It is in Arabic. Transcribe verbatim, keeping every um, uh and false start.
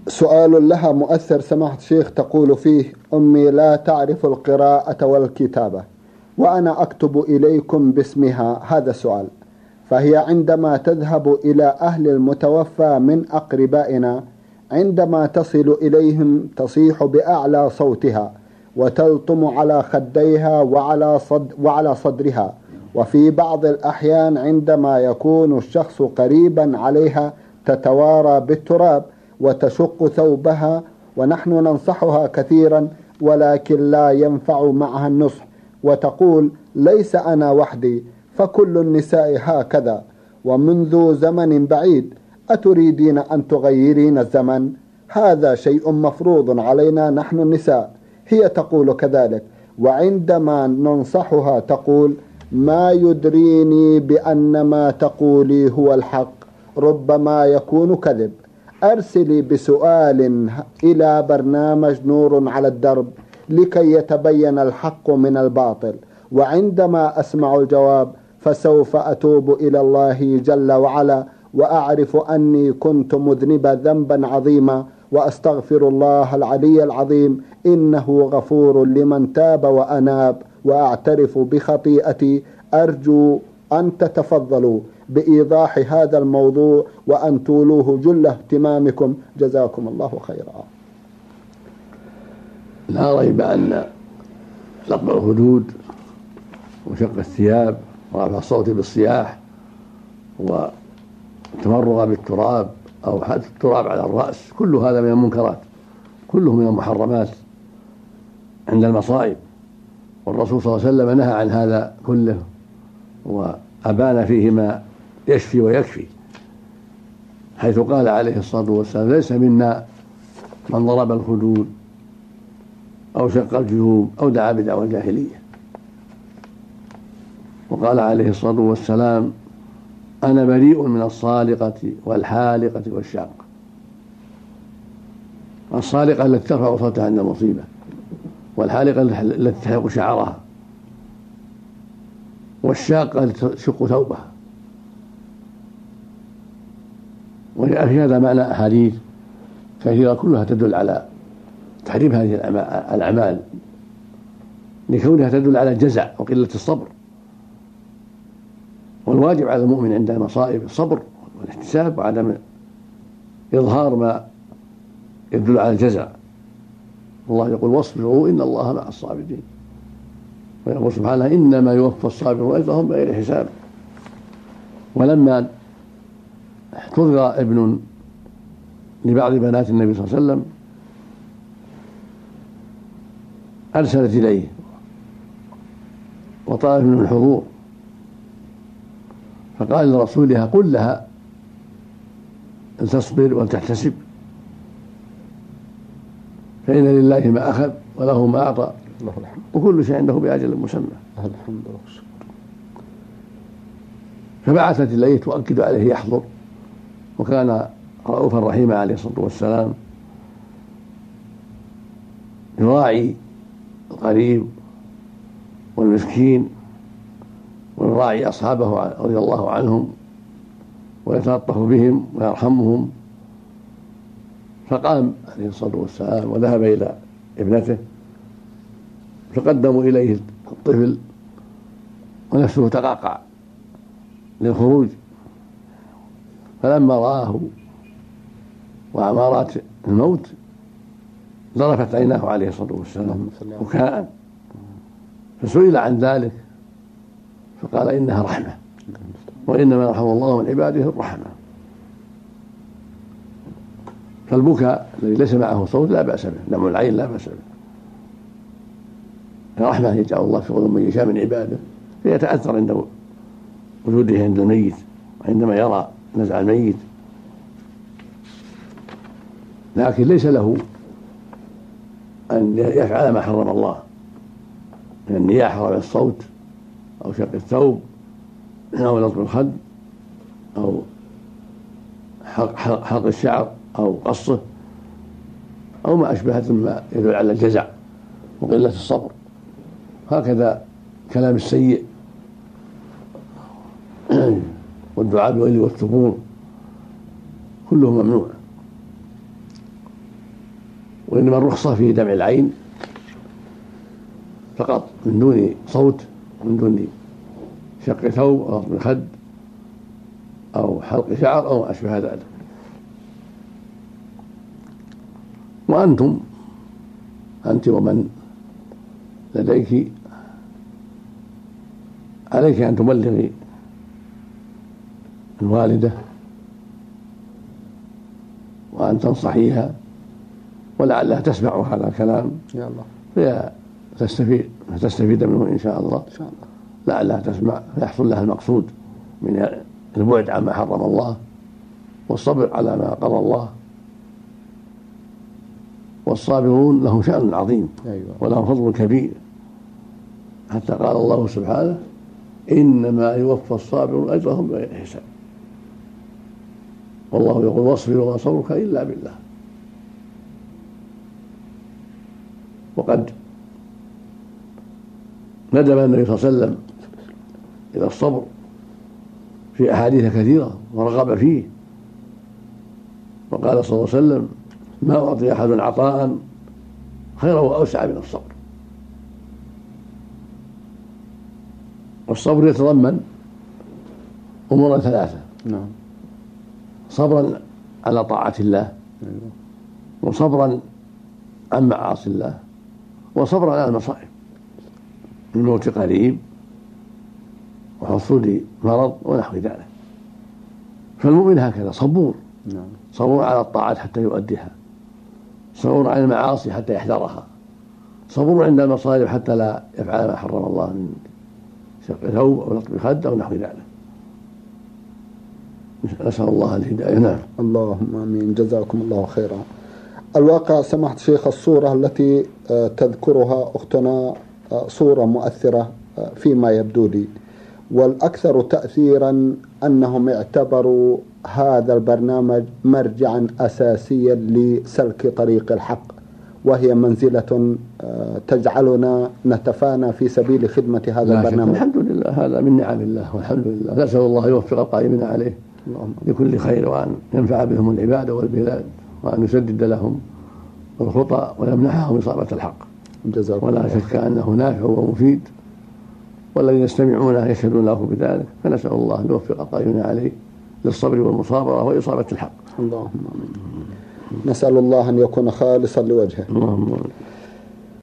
سؤال لها مؤثر سماحة الشيخ، تقول فيه: أمي لا تعرف القراءة والكتابة وأنا أكتب إليكم باسمها هذا السؤال، فهي عندما تذهب إلى أهل المتوفى من أقربائنا عندما تصل إليهم تصيح بأعلى صوتها وتلطم على خديها وعلى, صد وعلى صدرها، وفي بعض الأحيان عندما يكون الشخص قريبا عليها تتوارى بالتراب وتشق ثوبها، ونحن ننصحها كثيرا ولكن لا ينفع معها النصح، وتقول: ليس أنا وحدي فكل النساء هكذا ومنذ زمن بعيد، أتريدين أن تغيرين الزمن؟ هذا شيء مفروض علينا نحن النساء. هي تقول كذلك، وعندما ننصحها تقول: ما يدريني بأن ما تقولي هو الحق، ربما يكون كذب، أرسلي بسؤال إلى برنامج نور على الدرب لكي يتبين الحق من الباطل، وعندما أسمع الجواب فسوف أتوب إلى الله جل وعلا وأعرف أني كنت مذنبا ذنبا عظيما، وأستغفر الله العلي العظيم إنه غفور لمن تاب وأناب، وأعترف بخطيئتي. أرجو أن تتفضلوا بإيضاح هذا الموضوع وأن تولوه جل اهتمامكم، جزاكم الله خيرا. لا ريب أن لطم الخدود وشق الثياب ورفع الصوت بالصياح وتمرغ بالتراب أو حث التراب على الرأس كل هذا من المنكرات، كله من المحرمات عند المصائب، والرسول صلى الله عليه وسلم نهى عن هذا كله وأبان فيه ما يشفي ويكفي، حيث قال عليه الصلاة والسلام: ليس منا من ضرب الخدود أو شق الجيوب أو دعا بدعوى الجاهلية. وقال عليه الصلاة والسلام: أنا بريء من الصالقة والحالقة والشاقة. الصالقة التي ترفع صوتها عند المصيبة، والحالقة التي تحلق شعرها، والشاقة التي تشق ثوبها. وجاء في هذا معنى أحاديث كثيرة كلها تدل على تحريم هذه الأعمال لكونها تدل على الجزع وقلة الصبر، والواجب على المؤمن عند المصائب الصبر والاحتساب وعدم إظهار ما يدل على الجزع. الله يقول: واصبروا إن الله مع الصابرين، ويقول سبحانه: إنما يوفى الصابرون أجرهم بغير حساب. ولما احتضر ابن لبعض بنات النبي صلى الله عليه وسلم أرسلت إليه وطلب منه الحضور، فقال لرسولها: قل لها أن تصبر وتحتسب، فإن لله ما أخذ وله ما أعطى وكل شيء عنده بأجل مسمى. الحمد لله. فبعثت إليه تؤكد عليه يحضر، وكان رؤوفا رحيما عليه الصلاة والسلام، يراعي القريب والمسكين ويراعي أصحابه رضي الله عنهم ويتلطف بهم ويرحمهم. فقام عليه الصلاة والسلام وذهب إلى ابنته، فقدموا إليه الطفل ونفسه تقعقع للخروج، فلما رآه وعمارات الموت ظرفت عيناه عليه الصلاة والسلام بكاء، فسئل عن ذلك فقال: إنها رحمة، وإنما يرحم الله من عباده الرحمة. فالبكاء الذي ليس معه صوت لا بأس به، دمع العين لا بأس به، رحمة يجعل الله في قلوب من يشاء من عباده، فيتأثر عند وجوده عند الميت وعندما يرى نزع الميت، لكن ليس له أن يفعل ما حرم الله من النياحة أو الصوت أو شق الثوب أو لطم الخد أو حلق الشعر أو قصه أو ما أشبهت مما يدل على الجزع وقلة الصبر. هكذا كلام السيء والدعاء بالويل والثبور كله ممنوع. وإنما الرخصة في دمع العين فقط من دون صوت، من دون شق ثوب أو رطب خد أو حلق شعر أو ما أشبه ذلك. وأنتم أنت ومن لديك عليك أن تبلغي الوالدة وأن تنصحيها، ولعلها تسمع هذا الكلام يا الله فهي تستفيد فتستفيد منه إن شاء الله. إن شاء الله لعلها تسمع فيحصل لها المقصود من البعد عما حرم الله والصبر على ما قضى الله. والصابرون لهم شأن عظيم ولهم فضل كبير، حتى قال الله سبحانه إنما يوفى الصابرون أجرهم بغير حساب. والله يقول واصبر وما صبرك إلا بالله. وقد ندب النبي صلى الله عليه وسلم إلى الصبر في أحاديث كثيرة ورغب فيه، وقال صلى الله عليه وسلم ما أعطي أحد عطاء خيرا وأوسع من الصبر. والصبر يتضمن أمورا ثلاثة: نعم. صبرا على طاعة الله، وصبرا عن معاصي الله، وصبرا على المصائب، الموت قريب وحصول مرض ونحو ذلك. فالمؤمن هكذا صبور، صبور على الطاعات حتى يؤديها، صبور على المعاصي حتى يحذرها، صبور عند المصائب حتى لا يفعل ما حرم الله من شق ثوب أو لطم خد أو نحو ذلك. نسأل الله الهداية. نعم. اللهم آمين. جزاكم الله خيرا. الواقع سماحة الشيخ الصورة التي تذكرها أختنا صورة مؤثرة فيما يبدو لي، والأكثر تأثيرا أنهم اعتبروا هذا البرنامج مرجعا أساسيا لسلك طريق الحق، وهي منزلة تجعلنا نتفانى في سبيل خدمة هذا البرنامج. الحمد لله، هذا من نعم الله والحمد لله. نسأل الله يوفق القائمين عليه لكل خير، وأن ينفع بهم العباد والبلاد، وأن يسدد لهم الخطأ ويمنحهم إصابة الحق. ولا شك أنه نافع ومفيد، والذين يستمعونه يشهدون له بذلك، فنسأل الله أن يوفق القائمين عليه للصبر والمصابرة وإصابة الحق. اللهم آمين. نسأل الله أن يكون خالصا لوجهه. اللهم آمين.